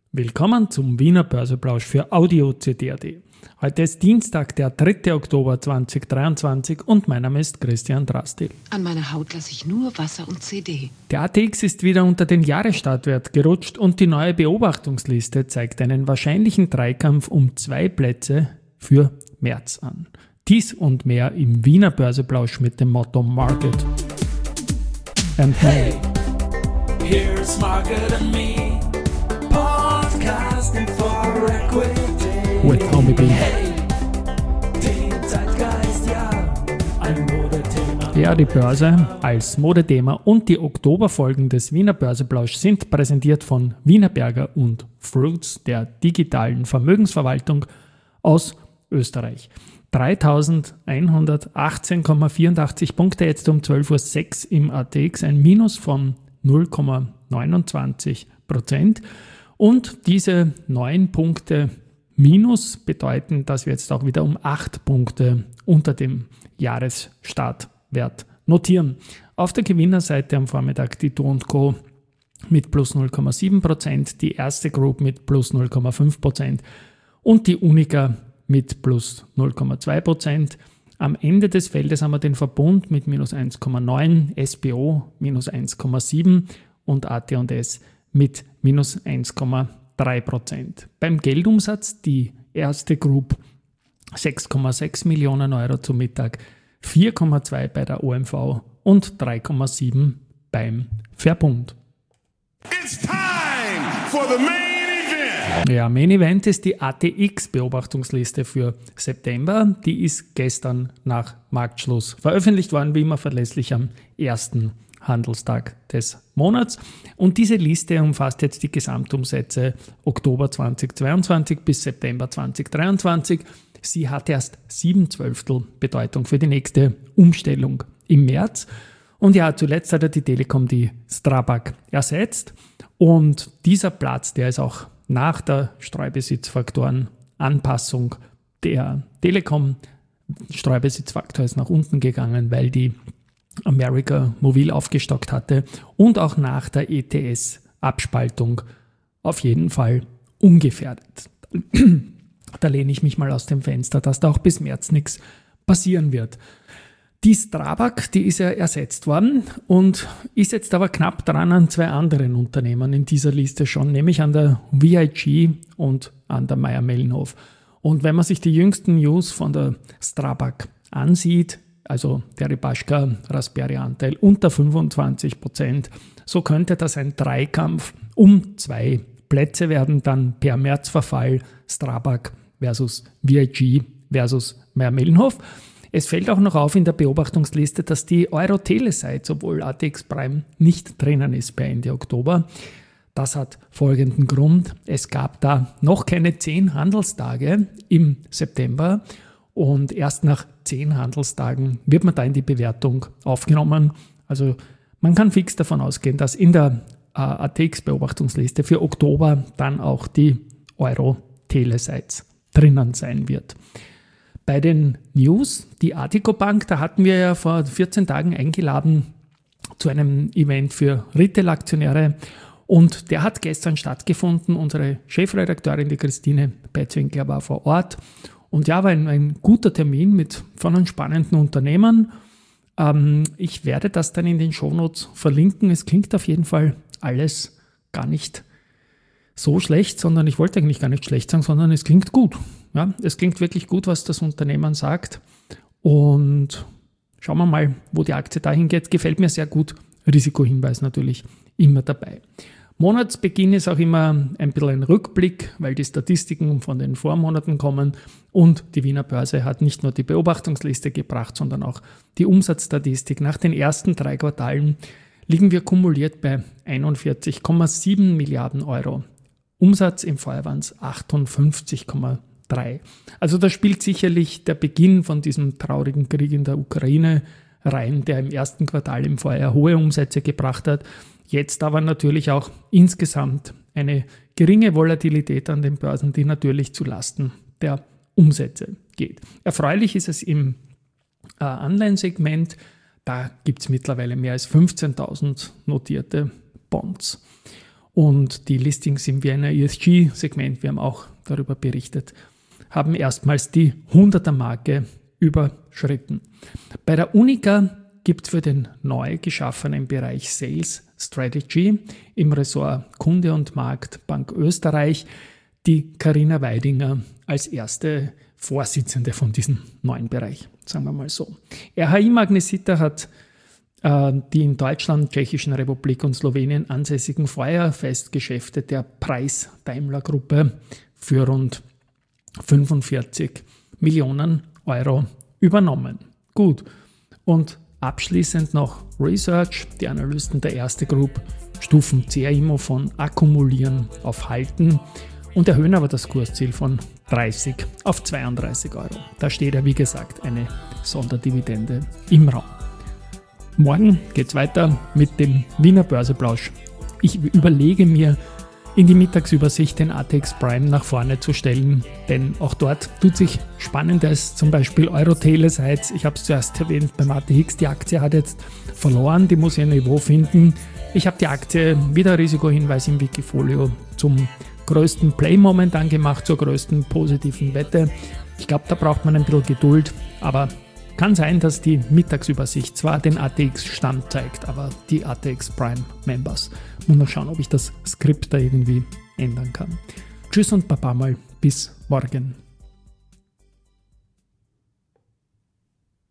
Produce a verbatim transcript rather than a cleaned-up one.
Willkommen zum Wiener Börseplausch für Audio C T A D. Heute ist Dienstag, der dritte Oktober zweitausenddreiundzwanzig und mein Name ist Christian Drastil. An meiner Haut lasse ich nur Wasser und C D. Der A T X ist wieder unter den Jahresstartwert gerutscht und die neue Beobachtungsliste zeigt einen wahrscheinlichen Dreikampf um zwei Plätze für März an. Dies und mehr im Wiener Börseplausch mit dem Motto Market and Hey, here's Market and Me, podcasting for equity. with Homie B. Hey, den Zeitgeist, ja, ein Modethema. Ja, die Börse als Modethema und die Oktoberfolgen des Wiener Börseplausch sind präsentiert von Wienerberger und Fruits, der digitalen Vermögensverwaltung aus Österreich. dreitausendeinhundertachtzehn Komma vierundachtzig Punkte jetzt um zwölf Uhr sechs im A T X, ein Minus von null Komma neunundzwanzig Prozent. Und diese neun Punkte Minus bedeuten, dass wir jetzt auch wieder um acht Punkte unter dem Jahresstartwert notieren. Auf der Gewinnerseite am Vormittag die Do und Co. mit plus null Komma sieben Prozent, die Erste Group mit plus null Komma fünf Prozent und die Unica mit plus null Komma zwei Prozent. Am Ende des Feldes haben wir den Verbund mit minus eins Komma neun, S B O minus eins Komma sieben und A T und S mit minus eins Komma drei Prozent. Beim Geldumsatz die Erste Group sechs Komma sechs Millionen Euro zum Mittag, vier Komma zwei bei der O M V und drei Komma sieben beim Verbund. It's time for the main event. Ja, Main Event ist die A T X-Beobachtungsliste für September. Die ist gestern nach Marktschluss veröffentlicht worden, wie immer verlässlich am ersten Handelstag des Monats. Und diese Liste umfasst jetzt die Gesamtumsätze Oktober zweitausendzweiundzwanzig bis September zweitausenddreiundzwanzig. Sie hat erst sieben Zwölftel Bedeutung für die nächste Umstellung im März. Und ja, zuletzt hat ja die Telekom die Strabag ersetzt. Und dieser Platz, der ist auch nach der Streubesitzfaktorenanpassung der Telekom, Streubesitzfaktor ist nach unten gegangen, weil die America Mobil aufgestockt hatte und auch nach der E T S-Abspaltung auf jeden Fall ungefährdet. Da lehne ich mich mal aus dem Fenster, dass da auch bis März nichts passieren wird. Die Strabag, die ist ja ersetzt worden und ist jetzt aber knapp dran an zwei anderen Unternehmen in dieser Liste schon, nämlich an der V I G und an der Mayr-Melnhof. Und wenn man sich die jüngsten News von der Strabag ansieht, also der Deripaska Raspberry-Anteil unter fünfundzwanzig Prozent, so könnte das ein Dreikampf um zwei Plätze werden, dann per Märzverfall Strabag versus V I G versus Mayr-Melnhof. Es fällt auch noch auf in der Beobachtungsliste, dass die Euro-Telesites, obwohl A T X Prime nicht drinnen ist bei Ende Oktober. Das hat folgenden Grund. Es gab da noch keine zehn Handelstage im September und erst nach zehn Handelstagen wird man da in die Bewertung aufgenommen. Also man kann fix davon ausgehen, dass in der äh, A T X-Beobachtungsliste für Oktober dann auch die Euro-Telesites drinnen sein wird. Bei den News, die Artico Bank, da hatten wir ja vor vierzehn Tagen eingeladen zu einem Event für Retail-Aktionäre und der hat gestern stattgefunden. Unsere Chefredakteurin, die Christine Betzwinkler, war vor Ort und ja, war ein, ein guter Termin mit von einem spannenden Unternehmen. Ähm, ich werde das dann in den Shownotes verlinken. Es klingt auf jeden Fall alles gar nicht so schlecht, sondern ich wollte eigentlich gar nicht schlecht sagen, sondern es klingt gut. Ja, es klingt wirklich gut, was das Unternehmen sagt und schauen wir mal, wo die Aktie dahin geht. Gefällt mir sehr gut. Risikohinweis natürlich immer dabei. Monatsbeginn ist auch immer ein bisschen ein Rückblick, weil die Statistiken von den Vormonaten kommen und die Wiener Börse hat nicht nur die Beobachtungsliste gebracht, sondern auch die Umsatzstatistik. Nach den ersten drei Quartalen liegen wir kumuliert bei einundvierzig Komma sieben Milliarden Euro. Umsatz im Vorjahr waren es achtundfünfzig Komma drei. Also da spielt sicherlich der Beginn von diesem traurigen Krieg in der Ukraine rein, der im ersten Quartal im Vorjahr hohe Umsätze gebracht hat. Jetzt aber natürlich auch insgesamt eine geringe Volatilität an den Börsen, die natürlich zu Lasten der Umsätze geht. Erfreulich ist es im äh, Anleihensegment. Da gibt es mittlerweile mehr als fünfzehntausend notierte Bonds. und die Listings im Vienna E S G-Segment, wir haben auch darüber berichtet, haben erstmals die hunderter-Marke überschritten. Bei der Unica gibt es für den neu geschaffenen Bereich Sales Strategy im Ressort Kunde und Markt Bank Österreich die Carina Weidinger als erste Vorsitzende von diesem neuen Bereich, sagen wir mal so. R H I Magnesita hat äh, die in Deutschland, Tschechischen Republik und Slowenien ansässigen Feuerfestgeschäfte der Preis-Daimler-Gruppe für rund fünfundvierzig Millionen Euro übernommen. Gut, und abschließend noch Research. Die Analysten der Erste Group stufen C A I M O von akkumulieren auf halten und erhöhen aber das Kursziel von dreißig auf zweiunddreißig Euro. Da steht ja, wie gesagt, eine Sonderdividende im Raum. Morgen geht es weiter mit dem Wiener Börseplausch. Ich überlege mir, in die Mittagsübersicht den A T X Prime nach vorne zu stellen, denn auch dort tut sich Spannendes, zum Beispiel Euro-Telesites. Ich habe es zuerst erwähnt beim A T X, die Aktie hat jetzt verloren, die muss ihr Niveau finden. Ich habe die Aktie wieder Risikohinweis im Wikifolio zum größten Play momentan gemacht, zur größten positiven Wette. Ich glaube, da braucht man ein bisschen Geduld, aber kann sein, dass die Mittagsübersicht zwar den A T X-Stand zeigt, aber die A T X Prime Members. Muss mal schauen, ob ich das Skript da irgendwie ändern kann. Tschüss und Baba mal, bis morgen.